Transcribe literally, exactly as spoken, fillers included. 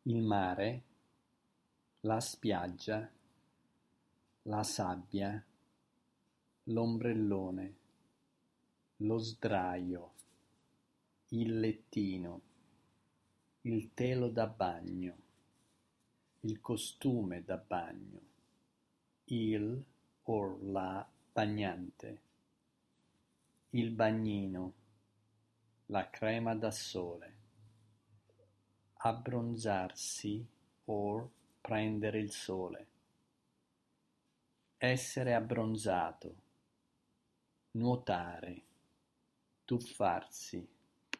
il mare, la spiaggia, la sabbia, l'ombrellone, lo sdraio, il lettino, il telo da bagno, il costume da bagno, il or la bagnante, il bagnino, la crema da sole, abbronzarsi or prendere il sole, essere abbronzato, nuotare, tuffarsi,